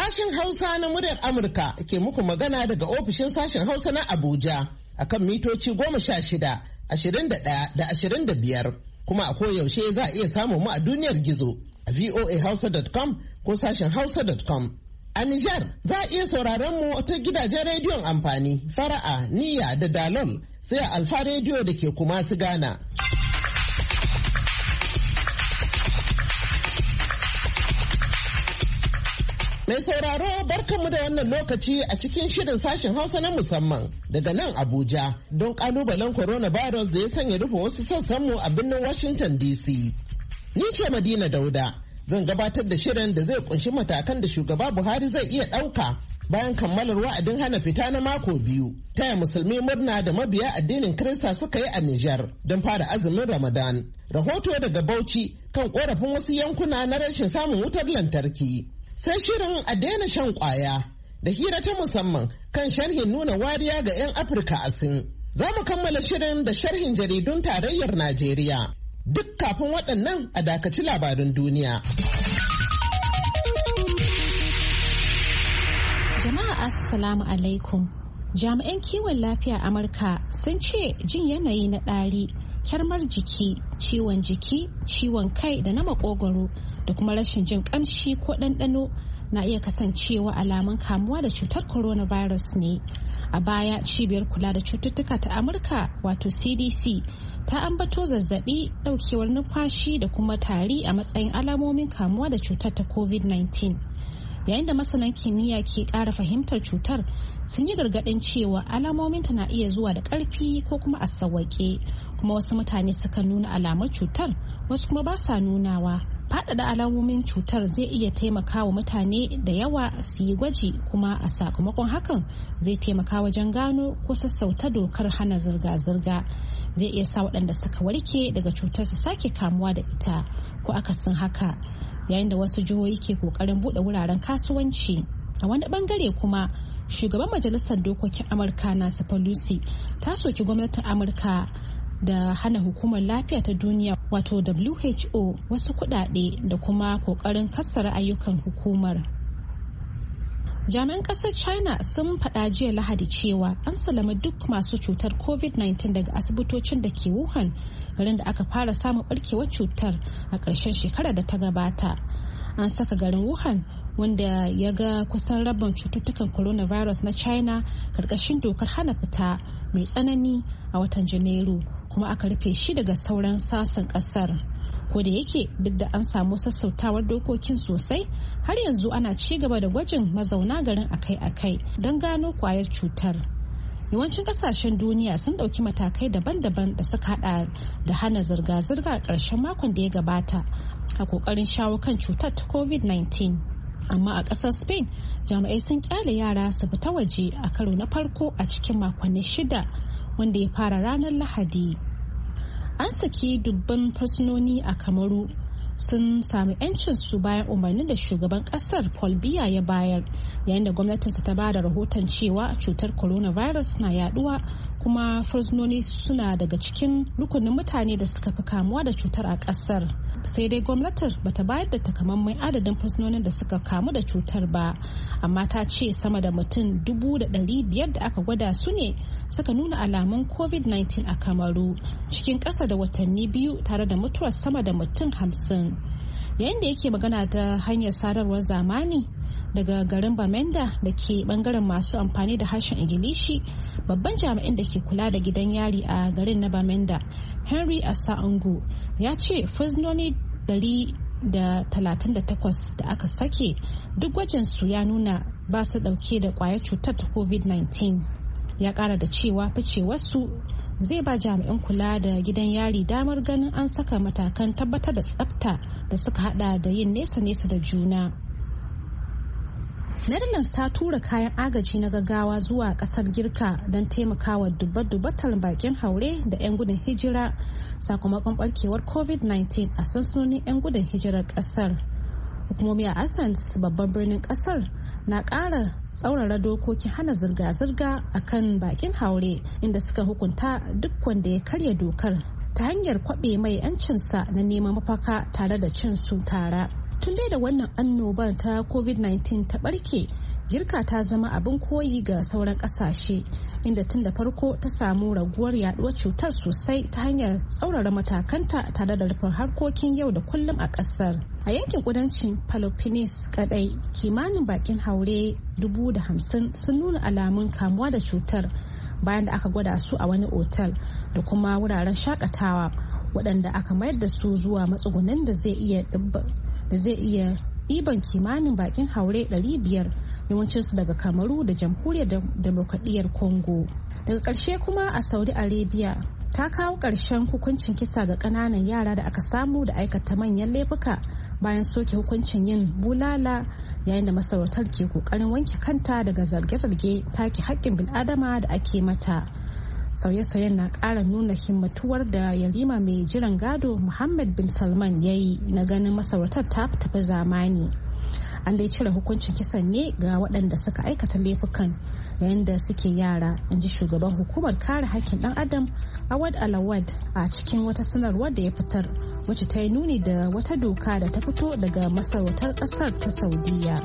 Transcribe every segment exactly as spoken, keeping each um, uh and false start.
Sashen Hausa na muryar Amurka ke muku magana daga ofishin sashen Hausa na Abuja akan mitoci goma sha shida, ashirin da ɗaya da ashirin da biyar. Kuma a koyaushe za a iya samun mu a duniyar gizo a voa hausa dot com ko sashen hausa dot com. A Nijar za a iya sauraron mu ta gidajen rediyon amfani, fara'a, niyya da dalol sai a Alfa rediyo da ke kuma su Ghana. Mai sauraro barkanmu da wannan lokaci a cikin shirin sashen Hausa na musamman daga nan Abuja don kalubalen coronavirus da ya sanya rufe wasu sassanmu a birnin Washington D C. Ni ce Madina Dauda zan gabatar da shirin da zai kunshi matakan da shugaba Buhari zai iya ɗauka bayan kammalar wa'adin hana fita na mako biyu. Taya musulmi murna da mabiya addinin Kirista suka yi a Nijar don fara azumin Ramadan. Rahoto daga Bauchi kan korafin wasu yankuna na rashin samun wutar lantarki. Sai shirin a daina shan kwaya da hira ta musamman kan sharhin nuna wariya ga 'yan Afirka a Sin. Za mu kammala shirin da sharhin jaridun tarayyar Najeriya. Duk kafin waɗannan a dakaci labarin duniya. Jama'a Assalamu alaikum. Jami'an kiwon lafiya Amurka sun ce jin yanayi na ɗari, kyarmar jiki, ciwon jiki, ciwon kai da na makogwaro da kuma rashin jin kamshi ko ɗanɗano na iya kasancewa alamun kamuwa da cutar coronavirus ne. A baya cibiyar kula da cututtuka ta Amurka wato C D C ta ambato zazzabi, daukewar numfashi da kuma tari a matsayin alamomin kamuwa da cutar ta covid nineteen. Yayin da masanan kimiyya ke ƙara fahimtar cutar sun yi gargaɗin cewa alamominta na iya zuwa da ƙarfi ko kuma a sawwaƙe, kuma wasu mutane suka nuna alamar cutar wasu kuma ba sa nunawa. Faɗaɗa alamomin cutar zai iya taimaka wa mutane da yawa su yi gwaji, kuma a sakamakon hakan zai taimaka wajen gano ko sassauta dokar hana zirga-zirga. Zai iya sa waɗanda suka warke daga cutar su sake kamuwa da ita ko akasin haka, yayin da wasu jihohi ke kokarin bude wuraren kasuwanci. A wani bangare kuma shugaban majalisar dokokin Amurka Nancy Pelosi ta soki gwamnatin Amurka da hana hukumar lafiya ta duniya wato W H O wasu kudade da kuma kokarin kassara ayyukan hukumar. Jami'an kasar China sun faɗa jiya Lahadi cewa an salama duk masu cutar covid nineteen daga asibitocin da ke Wuhan, garin da aka fara samun barkewar cutar a ƙarshen shekarar da ta gabata. An saka garin Wuhan, wanda ya ga kusan rabin cututtukan coronavirus na China, karkashin dokar hana fita mai tsanani a watan Janairu, kuma aka rufe shi daga sauran sassan kasar. Ko da yake duk da an samu sassautawar dokokin sosai, har yanzu ana ci gaba da gwajin mazauna garin akai-akai don gano kwayar cutar. Yawancin kasashen duniya sun ɗauki matakai daban-daban da suka hada da hana zirga-zirga a ƙarshen makon da ya gabata a ƙoƙarin shawo kan cutar ta covid nineteen. Amma a ƙasar Spain, jami'ai sun kyale yara su fita waje a karo na farko a cikin makonni shida, wanda ya fara ranar Lahadi. An saki dubban fursunoni a Kamaru sun sami 'yancinsu bayan umarnin da shugaban kasar Paul Biya ya bayar, yayin da gwamnatinsa ta bada rahoton cewa cutar coronavirus na yaduwa, kuma fursunoni suna daga cikin rukunin mutane da suka fi kamuwa da cutar a kasar. Sai dai gwamnatin bata bayar da takamaiman adadin fursunonin da suka kamu da cutar ba, amma ta ce sama da mutum dubu da ɗari biyar da aka gwada su ne suka nuna alamun covid nineteen a Kamaru cikin ƙasa da watanni biyu, tare da mutuwar sama da mutum hamsin. Yayin da yake magana ta hanyar sadarwar zamani daga garin Bamenda da ke bangaren masu amfani da harshen Ingilishi, babban jami'in da ke kula da gidan yari a garin na Bamenda, Henry Asaungu, ya ce fursunoni ɗari da talatin da takwas da aka sake duk gwajinsu ya nuna ba su dauke da kwayar cutar ta covid nineteen. Ya kara da cewa ficewarsu zai ba jami'an kula da gidan yari damar ganin an saka matakan tabbatar da tsafta da suka hada da yin nesa-nesa da juna. Netherlands ta tura kayan agaji na gaggawa zuwa kasar Girka don taimakawa dubbat-dubbatar bakin haure da 'yan gudun hijira sakamakon barkewar covid nineteen a sansanonin 'yan gudun hijirar kasar. Hukumomi a Athens, babban birnin kasar, na ƙara tsaurara dokokin hana zirga-zirga a kan bakin haure, inda suka hukunta duk wanda ya karya dokar ta hanyar kwaɓe mai 'yancinsa na neman mafaka tare da cin su tara. tun dai da wannan annobar ta covid nineteen ta barke, Girka ta zama abin koyi ga sauran kasashe, inda tun da farko ta samu raguwar yaduwar cutar sosai ta hanyar tsaurara matakanta tare da rufin harkokin yau da kullum a kasar. A yankin kudancin Peloponnese kadai, kimanin bakin haure dubu da hamsin sun nuna alamun kamuwa da cutar bayan da aka gwada su a wani otal da kuma wuraren shakatawa, waɗanda aka mayar da su zuwa matsugunan da zai iya da zai iya ɗiban kimanin bakin haure ɗari biyar, yawancinsu daga Kamaru da Jamhuriyar Demokradiyyar Congo. Daga ƙarshe kuma a Saudi Arabia ta kawo ƙarshen hukuncin kisa ga ƙananan yara da aka samu da aikata manyan laifuka bayan soke hukuncin yin bulala, yayin da masarautar ke ƙoƙarin wanke kanta daga zarge-zarge take haƙƙin bil'adama da ake mata. Sauye-sauyen na ƙara nuna himmatuwar da yarima mai jiran gado Muhammad bin Salman ya yi na ganin masarautar ta tafi zamani. An dai cire hukuncin kisan ne ga waɗanda suka aikata laifukan yayin da suke yara, in ji shugaban hukumar kare haƙƙin ɗan adam Awad Alawad a cikin wata sanarwar da ya fitar, wacce ta yi nuni da wata doka da ta fito daga masarautar ƙasar ta Saudiya.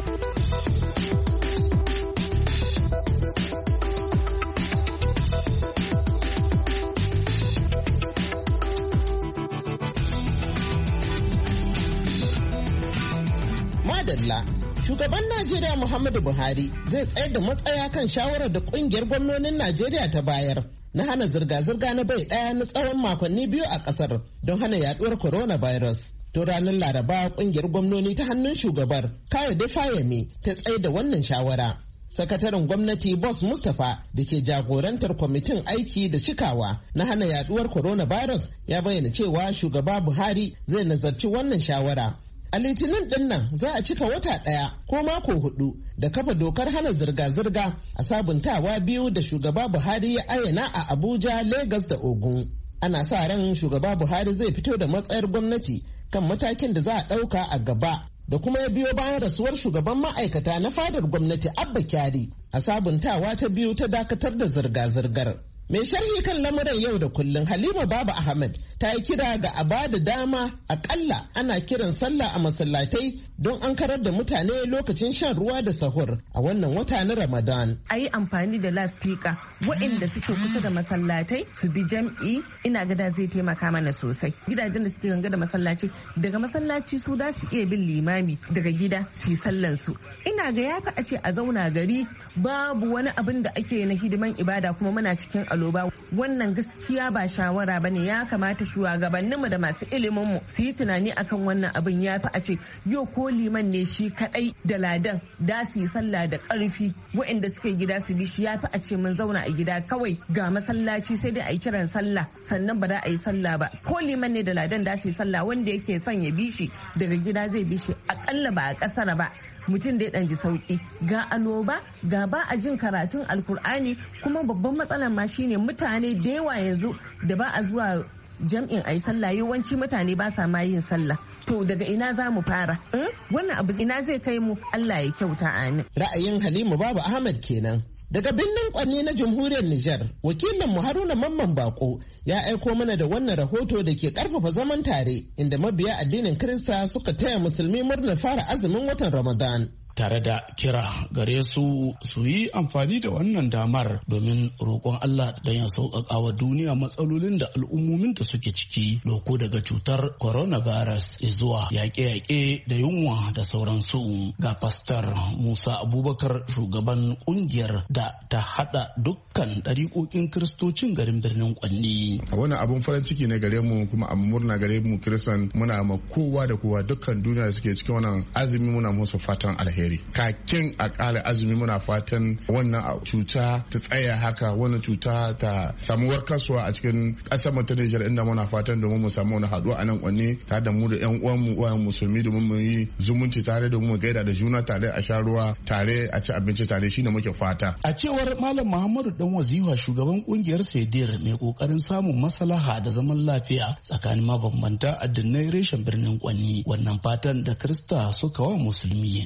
Madalla. Shugaban Najeriya Muhammadu Buhari zai tsayar da matsaya kan shawarar da kungiyar gwamnonin Najeriya ta bayar na hana zirga-zirga na bai daya na tsawon makonni biyu a kasar don hana yaduwar coronavirus. To ranar Laraba kungiyar gwamnoni ta hannun shugabar Kayode Fayemi ta tsayar da wannan shawara. Sakataren gwamnati Boss Mustapha da ke jagorantar kwamitin aiki da cikawa na hana yaduwar coronavirus ya bayyana cewa shugaba Buhari zai nazarci wannan shawara. A litinin din nan za a cika wata ɗaya ko mako hudu da kafa dokar hana zirga-zirga a sabuntawa biyu da shugaba Buhari ya ayyana a Abuja, Lagos da Ogun. Ana sa ran shugaba Buhari zai fito da matsayar gwamnati kan matakin da za a ɗauka a gaba da kuma ya biyo bayan rasuwar shugaban ma'aikata na fadar gwamnati Abba Kyari a sabuntawa ta biyu ta dakatar da zirga-zirgar. Mai sharhi kan lamuran yau da kullum Halima Baba Ahmed ta yi kira ga a ba da dama akalla ana kiran sallah a masallatai don an karar da mutane lokacin shan ruwa da sahur a wannan wata na Ramadan. A yi amfani da laspika waɗanda suke kusa da masallatai su bi jam'i, ina gada zai taimaka mana sosai. Gidajen da suke ganga da masallaci daga masallaci su da su iya bin limami daga gida su yi sallan su. Ina ga yafi a ce a zauna gari babu wani abin da ake na hidiman ibada kuma muna cikin aloba. Wannan gaskiya ba shawara bane, ya kamata shugabanninmu da masu iliminmu su yi tunani akan wannan abin. Yafi a ce yau ko liman ne shi kadai da ladan da su yi sallah da karfi, waɗanda suke gida su bi shi. Yafi a ce mun zauna a gida kawai ga masallaci sai dai a yi kiran sallah sannan ba za a yi sallah ba. Ko liman ne da ladan da su yi sallah, wanda yake son ya bi shi daga gida zai bi shi, akalla ba a kasara ba. Mutum da ya ɗan ji sauki ga aloba ga ba a jin karatun alkur'ani, kuma babban matsalar ma shine mutane da yawa yanzu da ba a zuwa jam'in ayi sallah, yawanci mutane ba sa ma yin sallah. To daga ina za mu fara? Wannan abu ina zai kai mu? Allah ya kyauta, amin. Ra'ayin Halima Baba Ahmed kenan. Daga birnin Kwanni na Jamhuriyar Nijar, wakilin mu Haruna Mamman Bako ya aiko mana da wannan rahoto da ke karfafa zaman tare, inda mabiya addinin Kirista suka taya musulmi murnar fara azumin watan Ramadan. Tare da kira gare su su yi amfani da wannan damar domin roƙon Allah don ya sauƙaƙa wa duniya matsalolin da al'ummomin da suke ciki, loko daga cutar coronavirus zuwa yaƙe-yaƙe da yunwa da sauransu. Ga Pastor Musa Abubakar, shugaban ƙungiyar da ta haɗa dukkan ɗariƙoƙin kiristocin garin birnin Kwanni. Wannan abun farin ciki ne gare mu, kuma abun murna gare mu Kiristan. Muna ma kowa da kowa dukkan duniya da suke cikin wannan azumi muna musu fatan alheri. Kakin a ƙara azumi muna fatan wannan cuta ta tsaya haka, wannan cuta ta samu warkaswa a cikin ƙasar mu ta Nijar, inda muna fatan domin mu samu wani haɗuwa a nan Kwanni tare da mu da ƴan uwan mu uwayen musulmi, domin mu yi zumunci tare, da mu gaida da juna tare, a sha ruwa tare, a ci abinci tare, shine muke fata. A cewar Malam Muhammadu Dan Waziwa, shugaban kungiyar Sedir mai kokarin samun maslaha da zaman lafiya tsakanin mabambanta addinai reshen birnin Kwanni, wannan fatan da Kirista suka wa musulmi yayi kyau.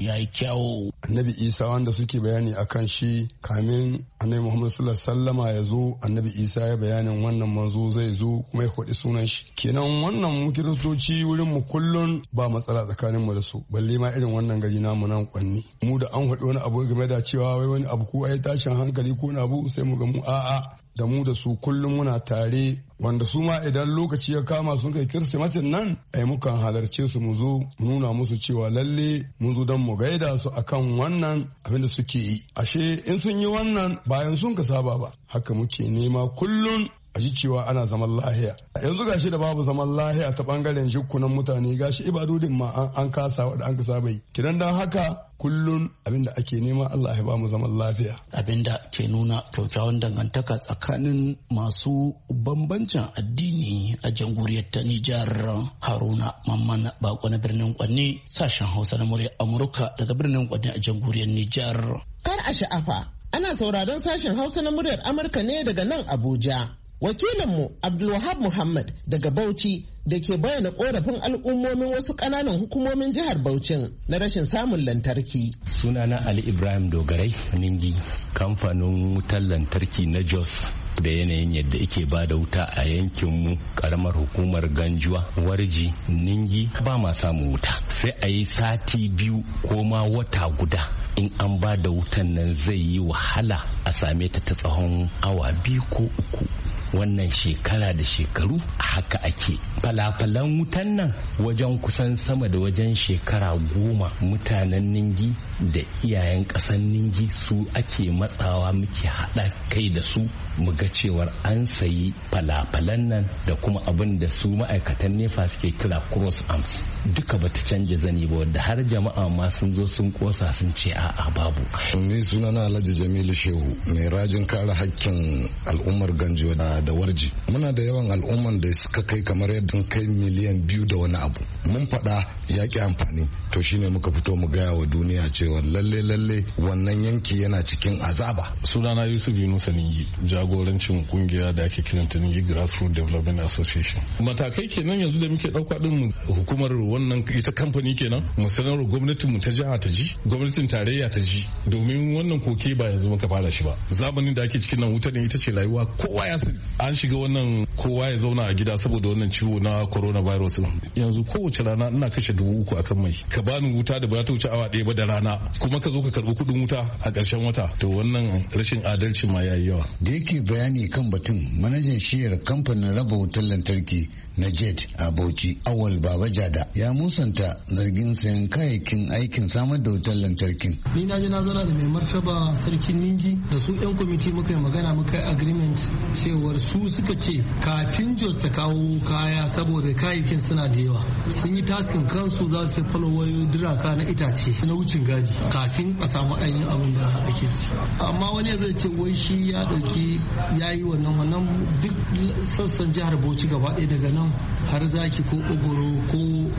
yau. Annabi Isa wanda suke bayani akan shi kamin Annabi Muhammad sallallahu alaihi wasallama ya zo, Annabi Isa ya bayanin wannan manzo zai zo kuma ya faɗi sunan shi. Kenan wannan mu kiristoci wurin mu kullun ba matsala tsakanin mu da su, balle ma irin wannan gari namu nan Kwanni. Mu da an faɗi wani abu game da cewa wai wani abu ko ai tashin hankali ko na abu sai mu ga mu a'a da mu da su kullum muna tare, wanda su ma idan lokaci ya kama sun kai kirsimatin nan ai mukan halarce su mu zo nuna musu cewa lalle mun zo don mu gaida su akan wannan abin da suke yi. Ashe in sun yi wannan bayan sun ka saba ba, haka muke nema kullum a ji cewa ana zaman lahiya. Yanzu gashi da babu zaman lahiya ta bangaren jikunan mutane, gashi ibadodin ma an kasa wadda an kasa bai. Kidan dan haka kullun abinda ake nema Allah ya ba mu zaman lafiya. Abinda ke nuna kyakkyawan dangantaka tsakanin masu bambancin addini a jamhuriyar ta Nijar. Haruna Mamman Bako na birnin Kwanne, sashen Hausa na murya Amurka daga birnin Kwanne a jamhuriyar Nijar. Kar a sha'afa, ana sauraron sashen Hausa na muryar Amurka ne daga nan Abuja. Wakilinmu Abdulwahab Muhammad daga Bauchi da ke bayyana korafin al'ummomin wasu ƙananan hukumomin jihar Bauchin na rashin samun lantarki. Sunana Ali Ibrahim Dogarai Ningi, kamfanin wutar lantarki na Jos da yanayin yadda ake ba da wuta a yankinmu karamar hukumar Ganjuwa, Warji, Ningi ba ma samun wuta. Sai a yi sati biyu ko ma wata guda in an ba da wutan nan zai yi wahala a same ta ta tsawon awa biyu ko uku. Wannan shekara da shekaru a haka ake. Falafalan wutan nan wajen kusan sama da wajen shekara goma mutanen Ningi da iyayen ƙasan Ningi su ake matsawa muke haɗa kai da su mu ga cewar an sayi falafalan nan da kuma abin da su ma'aikatan nefa suke kira cross arms. Duka bata canja zani ba, wadda har jama'a ma sun zo sun kosa sun ce a'a babu. Ni sunana Alhaji Jamilu Shehu, mai rajin kare hakkin al'ummar Ganjuwa da da Warji. Muna da yawan al'umman da suka kai kamar yadda kai miliyan biyu da wani abu. Mun faɗa yaƙi amfani, to shine muka fito mu gaya wa duniya cewa lalle lalle wannan yanki yana cikin azaba. Sunana Yusuf Yunusa Ningi, jagorancin kungiya da ake kiranta Ningi Grassroots Development Association. Matakai kenan yanzu da muke ɗauka din hukumar wannan ita kamfani kenan mu sanar gwamnatin mu ta jiha ta ji, gwamnatin tarayya ta ji, domin wannan koke ba yanzu muka fara shi ba. Zamanin da ake cikin nan wuta ne ita ce rayuwa, kowa ya sani. An shiga wannan kowa ya zauna a gida saboda wannan ciwo na coronavirus. Yanzu kowace rana ina kashe dubu uku akan mai. Ka bani wuta da ba ta wuce awa ɗaya ba da rana, kuma ka zo ka karɓi kuɗin wuta a ƙarshen wata. To wannan rashin adalci ma yayi yawa. Da yake bayani kan batun, manajan shiyar kamfanin raba wutar lantarki na jet a Bauchi, Awal Baba Jada, ya musanta zargin sayan kayayyakin aikin samar da wutar lantarkin. Ni na je na zana da mai martaba sarkin Ningi da su yan kwamiti muka yi magana muka yi agreement cewar su suka ce kafin Jos ta kawo kaya saboda kayayyakin suna da yawa. Sun yi taskin kansu za su falo wayo diraka na itace na wucin gaji kafin a samu ainihin abin da ake ci. Amma wani zai ce wai shi ya dauki ya yi wannan wannan duk sassan jihar Bauchi gaba ɗaya daga nan har Zaki ko Ogoro ko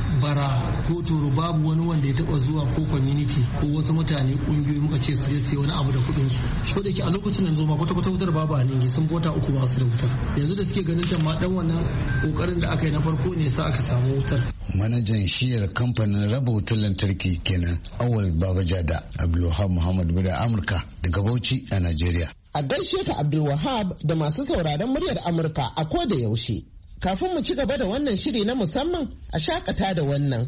Bara ko Toro babu wani wanda ya taba zuwa ko community ko wasu mutane kungiyoyi muka ce su je su wani abu da kuɗin su. Ko da ke a lokacin nan zo ma kwata kwata wutar babu a Ningi, sun bota uku ba su da wutar. Yanzu da suke ganin ta ma dan wannan kokarin da aka yi na farko ne sa aka samu wutar. Manajan shiyar kamfanin raba wutar lantarki kenan Awal Babajada. Abdulwahab Muhammad Mura Amurka daga Bauchi a Najeriya. A gaishe ka Abdulwahab da masu sauraron muryar Amurka a ko da yaushe. Kafin mu ci gaba da wannan shiri na musamman, a shakata da wannan.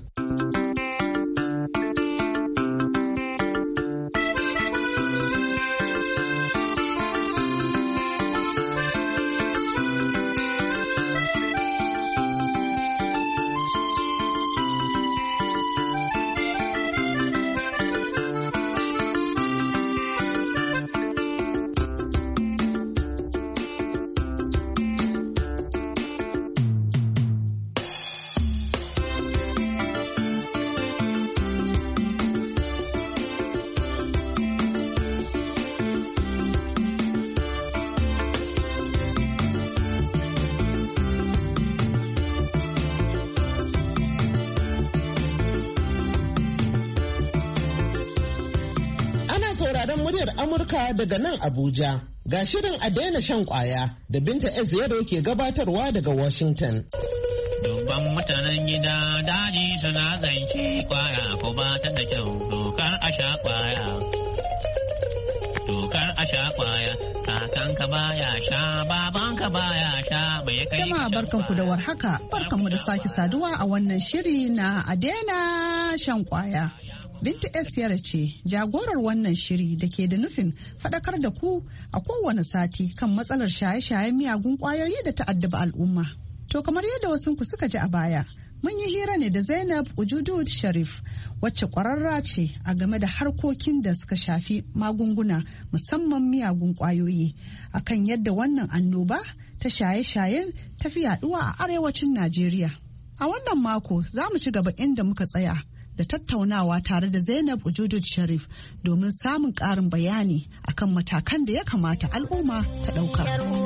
Muryar Amurka daga nan Abuja. Ga shirin a daina shan kwaya da Binta S. Yaro ke gabatarwa daga Washington. Dubban mutanen gida daji suna zance kwaya ko ba ta da kyau dokar a sha kwaya. Dokar a sha kwaya, kakanka baya sha, babanka baya sha, mai kai. Jama'a barkanku da warhaka, barkanmu da sake saduwa a wannan shiri na a daina shan kwaya. Binta S. Yara ce jagorar wannan shiri da ke da nufin faɗakar da ku a kowane sati kan matsalar shaye-shayen miyagun ƙwayoyi da ta'addaba al'umma. To kamar yadda wasu ku suka ji a baya, mun yi hira ne da Zainab Ujudud Sharif wacce ƙwararra ce a game da harkokin da suka shafi magunguna musamman miyagun ƙwayoyi akan yadda wannan annoba ta shaye-shayen ta fi yaɗuwa a arewacin Najeriya. A wannan mako za mu ci gaba inda muka tsaya da tattaunawa tare da Zainab Ujudud Sharif domin samun ƙarin bayani akan matakan da ya kamata al'umma ta ɗauka.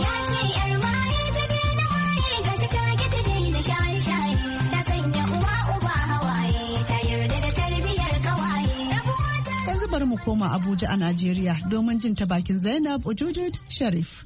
Yanzu bari mu koma Abuja a Najeriya domin jin ta bakin Zainab Ujudud Sharif.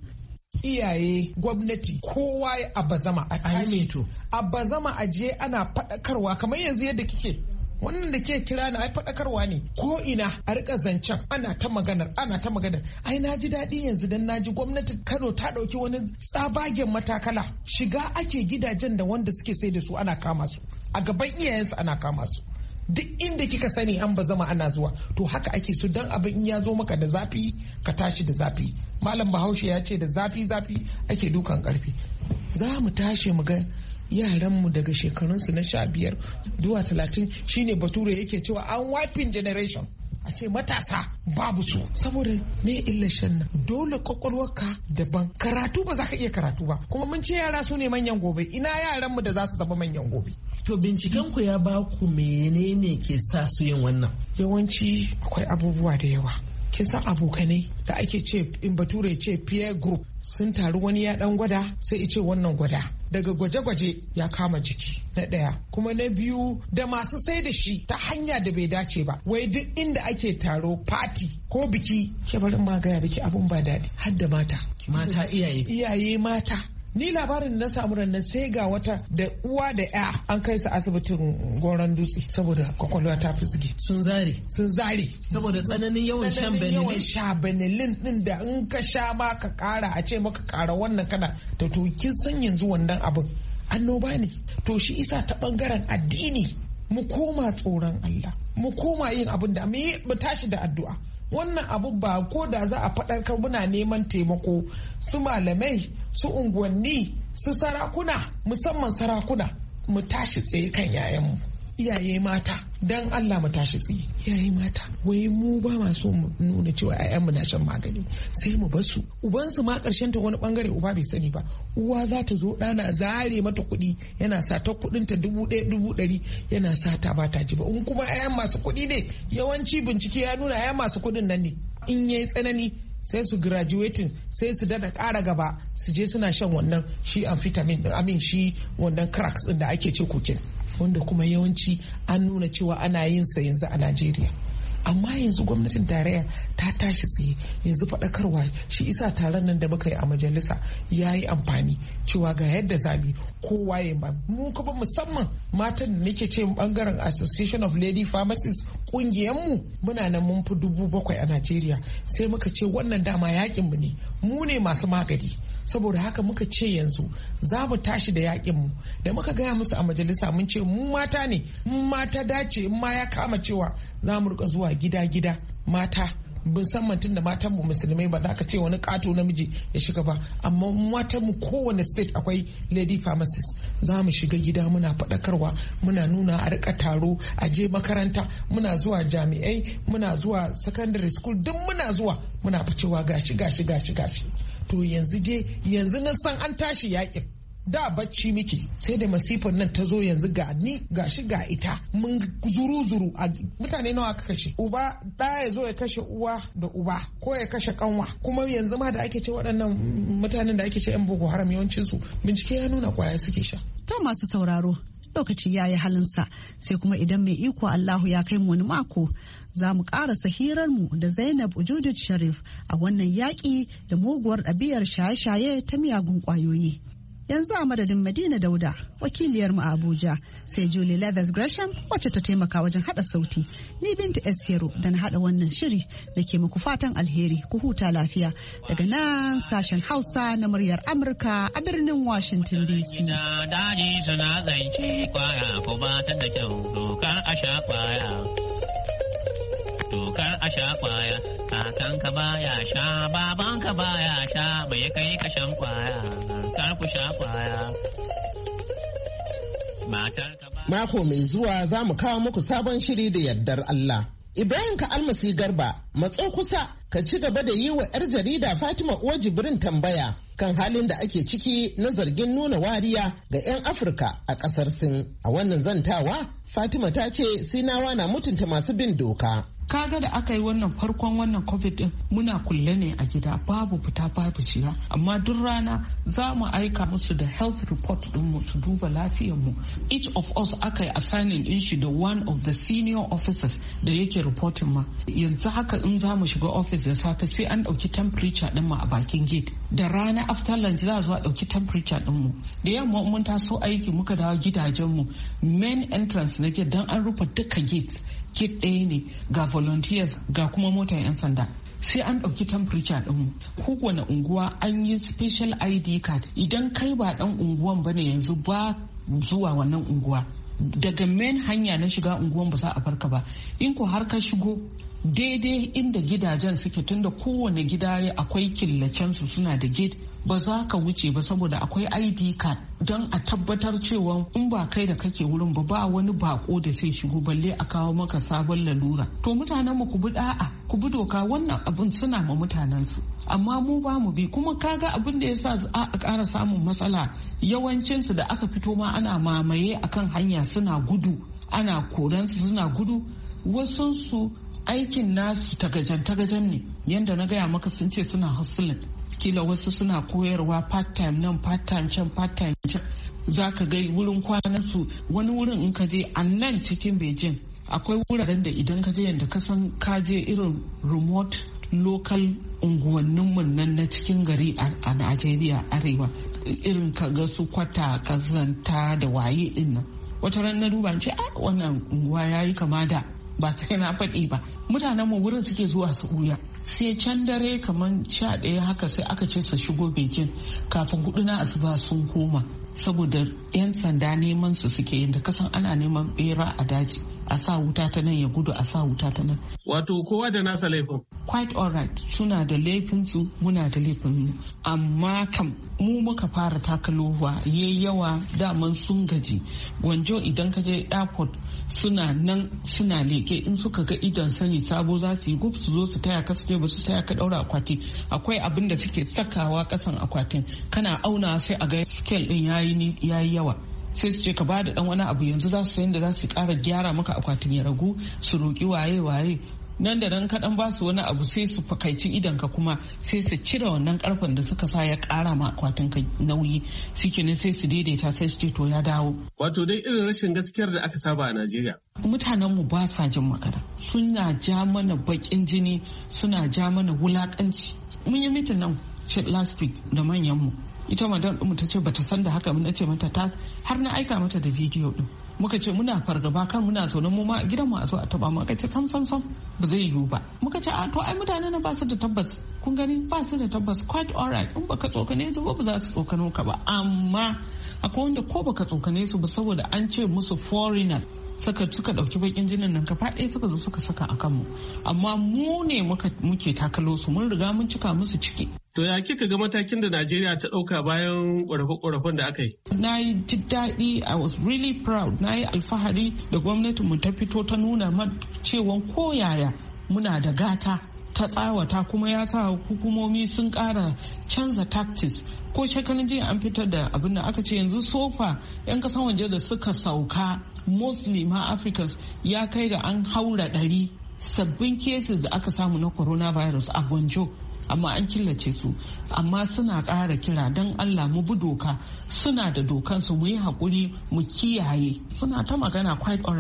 Iyaye, gwamnati, kowa a bazama a tashi. A bazama a je ana faɗakarwa kamar yanzu yadda kike. Wannan da ke kira na ai faɗakarwa ne ko ina a rika zancen ana ta maganar ana ta maganar ai na ji daɗi yanzu dan na ji gwamnatin Kano ta ɗauki wani tsabagen matakala shiga ake gidajen da wanda suke sai da su ana kama su a gaban iyayensu ana kama su duk inda kika sani an ba zama ana zuwa to haka ake so dan abin in ya zo maka da zafi ka tashi da zafi malam Bahaushe ya ce da zafi zafi ake dukan karfi za mu tashi mu ga yaranmu daga shekarunsu na sha biyar zuwa talatin shine bature yake cewa an wiping generation a ce matasa babu su saboda me illar shan nan dole kwakwalwarka daban karatu ba za ka iya karatu ba kuma mun ce yara su ne manyan gobe ina yaranmu da za su zama manyan gobe. To binciken ku ya ba ku menene ke sa su yin wannan? Yawanci akwai abubuwa da yawa kisa abokanai da ake ce in bature ce peer group sun taru wani ya dan gwada sai ice wannan gwada daga gwaje-gwaje ya kama jiki na ɗaya kuma na biyu da masu sai da shi ta hanya da bai dace ba wai duk inda ake taro party ko biki ke barin ma gaya biki abun ba daɗi har da mata mata iyaye iyaye mata ni labarin na samu rannan sai ga wata da uwa da ya an kai su asibitin goron dutse saboda kwakwalwa ta fizge sun zare sun zare saboda tsananin yawan shan benelin yawan sha benelin din da in ka sha ma ka kara a ce maka kara wannan kana to to kin san yanzu wannan abin annoba ne to shi isa ta bangaren addini mu koma tsoron Allah mu koma yin abin da mu tashi da addu'a wannan abu ba ko da za a faɗarkar muna neman taimako su malamai su unguwanni su sarakuna musamman sarakuna mu tashi tsaye kan yayanmu iyaye mata dan Allah mu tashi tsaye iyaye mata wai mu ba ma so mu nuna cewa yayanmu na shan magani sai mu basu ubansu ma karshen ta wani bangare uba bai sani ba uwa za ta zo ɗana zare mata kuɗi yana sa ta kuɗin ta dubu ɗaya dubu ɗari yana sa ta ba ta ji ba in kuma yayan masu kuɗi ne yawanci bincike ya nuna yayan masu kuɗin nan ne in yayi tsanani sai su graduating sai su dada ƙara gaba su je suna shan wannan shi amphetamine din amin shi wannan cracks din da ake ce kokin wanda kuma yawanci an nuna cewa ana yin sa yanzu a Najeriya amma yanzu gwamnatin tarayya ta tashi tsaye yanzu faɗakarwa shi isa taron nan da muka yi a majalisa ya yi amfani cewa ga yadda zabi kowa ya ba mu kuma musamman matan da nake ce bangaren Association of Lady Pharmacists mu muna nan mun fi dubu bakwai a Najeriya sai muka ce wannan dama yakin mu ne mu ne masu magani saboda haka muka ce yanzu za mu tashi da yakin mu da muka gaya musu a majalisa mun ce mu mata ne mu mata dace in ma ya kama cewa za mu rika zuwa gida-gida mata musamman tun da matan mu musulmai ba za ka ce wani kato namiji ya shiga ba amma matan mu kowane state akwai lady pharmacist za mu shiga gida muna faɗakarwa muna nuna a rika taro a je makaranta muna zuwa jami'ai muna zuwa secondary school duk muna zuwa muna ficewa gashi gashi gashi gashi to yanzu je yanzu na san an tashi yakin da bacci muke sai da masifar nan ta zo yanzu ga ni ga shi ga ita mun zuru zuru a mutane nawa aka kashe uba da ya zo ya kashe uwa da uba ko ya kashe kanwa kuma yanzu ma da ake ce waɗannan mutanen da ake ce yan boko haram yawancin su bincike ya nuna kwaya suke sha. To masu sauraro lokaci ya yi halinsa sai kuma idan mai iko Allahu ya kai mu wani mako za mu ƙarasa hirarmu da Zainab Ujudud Sharif a wannan yaƙi da muguwar ɗabi'ar shaye-shaye ta miyagun ƙwayoyi. Yanzu a madadin Madina Dauda, wakiliyar mu a Abuja, sai Julie Leathers Gresham wacce ta taimaka wajen hada sauti. Ni Binta Eskero da na hada wannan shiri da ke muku fatan alheri, ku huta lafiya daga nan sashen Hausa na muryar Amurka a birnin Washington D C. Daji suna zance kwaya ko ba ta da kyau dokar a sha kwaya. Dokar a sha kwaya, kakanka baya sha, babanka baya sha, bai kai ka shan kwaya, kar ku sha kwaya. Mako mai zuwa za mu kawo muku sabon shiri da yardar Allah. Ibrahim ka almasi garba matso kusa ka ci gaba da yi wa 'yar jarida Fatima Uwa Jibrin tambaya kan halin da ake ciki na zargin nuna wariya ga 'yan Afirka a ƙasar Sin. A wannan zantawa, Fatima ta ce Sinawa na mutunta masu bin doka. Kaga da aka yi wannan farkon wannan covid din muna kulle ne a gida, babu fita babu shiga, amma duk rana za mu aika musu da health report din mu su duba lafiyar mu. Each of us aka yi assigning din shi da one of the senior officers da yake reporting ma. Yanzu haka in za mu shiga office da safe sai an dauki temperature din mu a bakin gate, da rana after lunch za a zo a dauki temperature din mu, da yamma mun taso aiki muka dawo gidajen mu main entrance na gate dan an rufe duka gate kit ɗaya ne, ga volunteers ga kuma motar 'yan sanda, sai an ɗauki temperature ɗinmu. Kowane unguwa an yi special I D card, idan kai ba ɗan unguwan ba ne yanzu ba zuwa wannan unguwa, daga main hanya na shiga unguwan ba za a barka ba. In ko har ka shigo daidai inda gidajen suke, tunda kowane gida akwai killacensu suna da gate, ba za ka wuce ba saboda akwai I D card don a tabbatar cewa in ba kai da kake wurin ba ba wani bako da sai shigo balle a kawo maka sabon lalura. To mutanen mu ku bi da'a, ku bi doka, wannan abin suna ma mutanen su, amma mu ba mu bi. Kuma kaga abin da yasa a ƙara samun matsala, yawancin su da aka fito ma ana mamaye akan hanya suna gudu, ana koran su suna gudu. Wasu su aikin nasu tagajen-tagajen ne, yanda na gaya maka sun ce suna hustling. Kila wasu suna koyarwa part time nan part time can part time can, za ka ga wurin kwanan su. Wani wurin in ka je a nan cikin Beijing akwai wuraren da idan ka je yadda ka san ka je irin remote local unguwannin mun nan na cikin gari a Najeriya arewa, irin ka ga su kwata kazanta da waye din nan. Wata ran na duba ce a wannan unguwa yayi kama da, ba sai na faɗi ba, mutanen mu wurin suke zuwa su ɓuya. Sai can dare kamar sha ɗaya haka sai aka ce su shigo Beijing, kafin hudu na asuba sun koma, saboda 'yan sanda neman su suke yin da kasan ana neman bera a daji, a sa wuta ta nan ya gudu, a sa wuta ta nan. Wato kowa da nasa laifin. Quite alright, suna da laifin su, muna da laifin mu, amma kam mu muka fara takalowa yayi yawa, daman sun gaji. Gwanjo idan ka je airport suna nan suna leke, in suka ga idon sani sabo za su yi gub su zo su taya ka, su ba su taya ka daura akwati. Akwai abin da suke sakawa kasan akwatin, kana auna sai a ga scale din yayi yayi yawa, sai su ce ka bada dan wani abu, yanzu za su sayin da za su kara gyara maka akwatin ya ragu, su roki waye waye. Nan da nan kaɗan ba su wani abu sai su fakaici idan ka, kuma sai su cire wannan karfen da suka sa ya ƙara ma akwatin ka nauyi, suke ne sai su daidaita, sai su ce to ya dawo. Wato dai irin rashin gaskiyar da aka saba a Najeriya. Mutanen mu ba sa jin magana, suna ja mana baƙin jini, suna ja mana wulaƙanci. Mun yi mitin nan last week da manyan mu, ita madan mu ta ce bata san da haka, mun ce mata ta har na aika mata da bidiyo din. Muka ce muna fargaba kan muna zaune mu ma gidan mu a zo a taba mu, aka ce sam sam sam ba zai yiwu ba. Muka ce a to ai mutane na ba su da tabbas, kun gani ba su da tabbas, quite alright, in baka tsokane su ba za su tsokano ka ba, amma akwai wanda ko baka tsokane su ba saboda an ce musu foreigners saka suka dauki bakin jinin nan ka faɗe suka zo suka saka a kanmu, amma mu ne muke takalo su, mun riga mun cika musu ciki. To ya kika ga matakin da Najeriya ta ɗauka bayan ƙorafe-ƙorafen da aka yi? Na yi daɗi, I was really proud, na yi alfahari da gwamnatin mu ta fito ta nuna cewa ko yaya muna da gata, ta tsawata, kuma ya sa hukumomi sun ƙara canza tactics. Ko shekarun jiya an fitar da abin da aka ce yanzu sofa 'yan kasan waje da suka sauka mostly ma Africans ya kai ga an haura ɗari sabbin cases da aka samu na coronavirus a Gwanjo, amma an killace su. Amma suna ƙara kira don Allah mu bi doka, suna da dokansu, mu yi haƙuri mu kiyaye. Suna ta magana quite alright,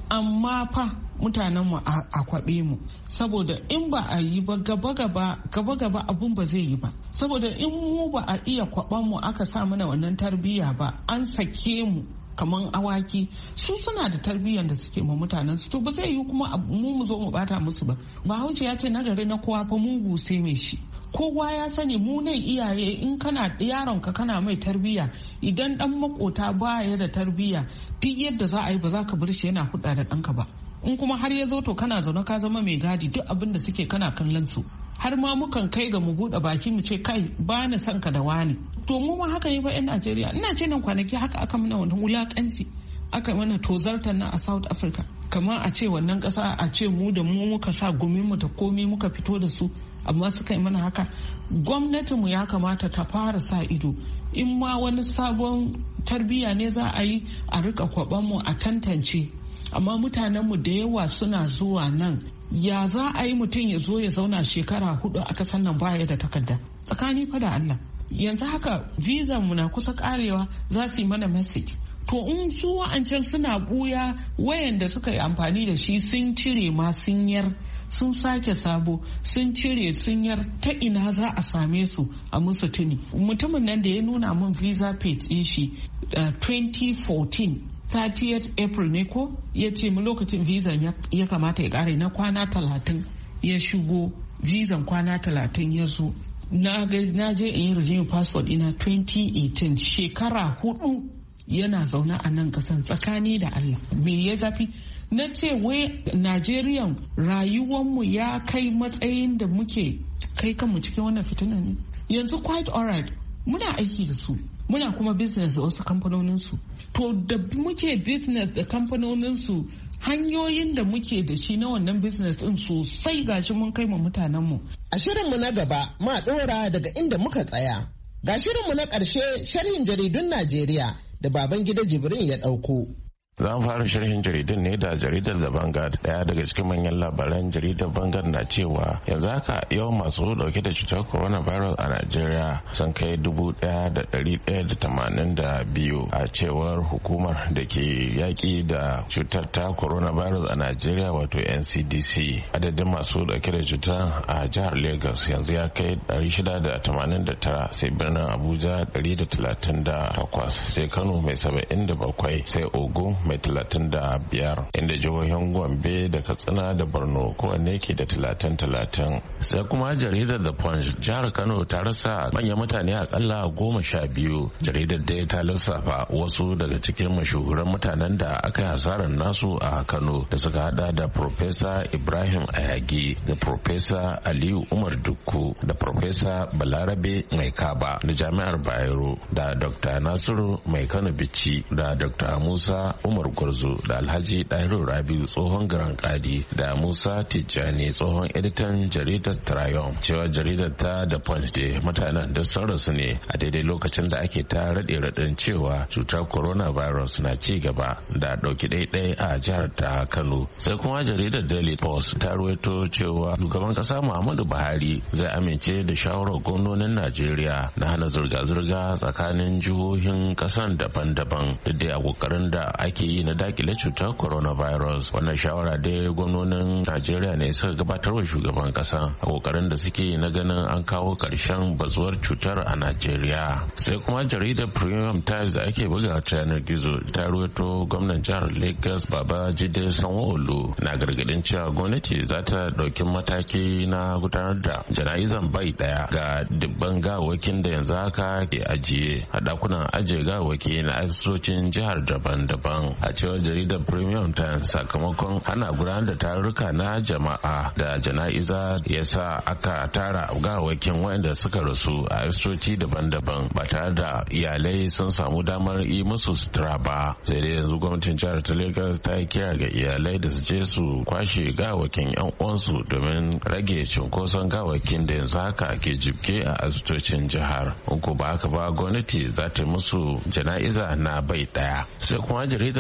amma fa mutanenmu a kwaɓe mu saboda in ba a yi ba gaba gaba gaba gaba abun ba zai yi ba saboda in mu ba a iya kwaɓan mu aka sa mana wannan tarbiyya ba an sake mu kaman awaki su suna da tarbiyyar da suke ma mutanen su to ba zai yi kuma mu mu zo mu bata musu ba Bahaushe ya ce nagari na kowa fa mugu sai mai shi kowa ya sani mu nan iyaye in kana yaron ka kana mai tarbiyya idan dan makota baya da tarbiyya duk yadda za a yi ba za ka bar shi yana hudda da danka ba in kuma har ya zo to kana zaune ka zama mai gadi duk abin da suke kana kallon su har ma mukan kai ga mu bude baki mu ce kai ba ni son ka da wani to mu ma haka ne ba yan Najeriya ina ce nan kwanaki haka aka mana wannan wulakanci aka mana tozartar nan a South Africa kamar a ce wannan kasa a ce mu da mu muka sa gumin mu ta komai muka fito da su amma suka yi mana haka gwamnatin mu ya kamata ta fara sa ido in ma wani sabon tarbiyya ne za a yi a rika kwaban mu a tantance amma mutanenmu da yawa suna zuwa nan ya za a yi mutum ya zo ya zauna shekara hudu a kasan nan baya da takarda tsakani fa da Allah yanzu haka visa mu na kusa karewa za su yi mana message to in su wa'ancan suna buya wayanda suka yi amfani da shi sun cire ma sun yar sun sake sabo sun cire sun yar ta ina za a same su a musu tuni mutumin nan da ya nuna min visa page din shi uh, twenty fourteen thirtieth April ne ko ya ce mu lokacin vizan ya kamata ya kare na kwana talatin ya shigo vizan kwana talatin ya zo na je in yi rijiyar passport ina twenty eighteen shekara hudu yana zaune a nan kasan tsakani da Allah me ya zafi na ce wai Najeriyan rayuwanmu ya kai matsayin da muke kai kanmu cikin wannan fitinan ne yanzu quite alright muna aiki da su muna kuma business da wasu kamfanoninsu to da muke business da kamfanoninsu hanyoyin da muke da shi na wannan business din sosai gashi mun kai ma mutanenmu. A shirinmu na gaba ma ɗora daga inda muka tsaya. Ga shirinmu na ƙarshe sharhin jaridun Najeriya da Babangida Jibrin ya ɗauko. Za mu fara sharhin jaridun ne da jaridar da Vanguard. Daya daga cikin manyan labaran jaridar Vanguard na cewa yanzu haka yawan masu dauke da cutar coronavirus a Najeriya sun kai dubu daya da dari daya da tamanin da biyu a cewar hukumar da ke yaki da cutar ta coronavirus a Najeriya wato N C D C. Adadin masu dauke da cutar a jihar Lagos yanzu ya kai dari shida da tamanin da tara, sai birnin Abuja dari da talatin da takwas, sai Kano mai saba'in da bakwai, sai Ogun mai talatin da biyar, inda jihohin Gombe da Katsina da Borno kowanne ke da talatin talatin. Sai kuma jaridar The Punch, jihar Kano ta rasa manyan mutane akalla goma sha biyu. Jaridar dai ta lissafa wasu daga cikin mashahuran mutanen da aka yi hasarar nasu a Kano da suka hada da Professor Ibrahim Ayagi da Professor Aliyu Umar Dukku da Professor Balarabe Mai Kaba da Jami'ar Bayero da Doctor Nasiru Mai Kano Bichi da Doctor Musa Umar Gwarzo da Alhaji Dahiru Rabiu tsohon garan kadi da Musa Tijjani tsohon editan jaridar Triumph. Cewa jaridar ta da Punch da mutanen da sun rasu ne a daidai lokacin da ake ta raɗe raɗin cewa cutar coronavirus na ci gaba da ɗauki ɗaiɗai a jihar ta Kano. Sai kuma jaridar Daily Post ta ruwaito cewa shugaban ƙasa Muhammadu Buhari zai amince da shawarar gwamnonin Najeriya na hana zirga-zirga tsakanin jihohin ƙasan daban-daban duk da a ƙoƙarin da ake yi na dakile cutar coronavirus. Wannan shawara dai gwamnonin Najeriya ne suka gabatar wa shugaban kasa a kokarin da suke yi na ganin an kawo karshen bazuwar cutar a Najeriya. Sai kuma jaridar Premium Times da ake buga ta yanar gizo ta ruwaito gwamnan jihar Lagos Babajide Sanwo-Olu na gargadin cewa gwamnati za ta dauki mataki na gudanar da jana'izan bai daya ga dubban gawakin da yanzu haka ke ajiye a dakunan ajiye gawaki na asibitocin jihar daban-daban. A cewar jaridar Premium Times, sakamakon hana gudanar da tarurruka na jama'a da jana'iza ya sa aka tara gawakin waɗanda suka rasu a asibitoci daban-daban ba tare da iyalai sun samu damar yi musu sutura ba. Sai dai yanzu gwamnatin jihar ta Lagos ta yi kira ga iyalai da su je su kwashe gawakin yan uwansu domin rage cunkoson gawakin da yanzu haka ke jibge a asibitocin jihar. Uku ba haka ba gwamnati za ta musu jana'iza na bai daya. Sai kuma jaridar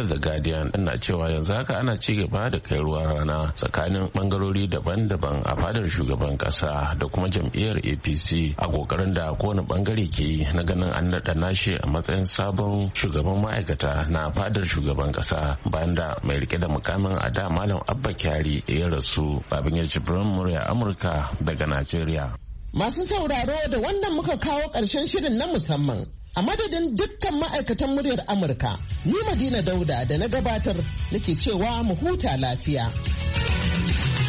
jaridar The Guardian na cewa yanzu haka ana ci gaba da kai ruwa rana tsakanin bangarori daban-daban a fadar shugaban kasa da kuma jam'iyyar A P C a kokarin da kowane bangare ke yi na ganin an naɗa nashi a matsayin sabon shugaban ma'aikata na fadar shugaban kasa bayan da mai rike da mukamin a da Malam Abba Kyari ya rasu. Babin ya Jibrin murya Amurka daga Najeriya. Masu sauraro da wannan muka kawo ƙarshen shirin na musamman. A madadin dukkan ma'aikatan muryar Amurka, ni Madina Dauda da na gabatar nake cewa mu huta lafiya.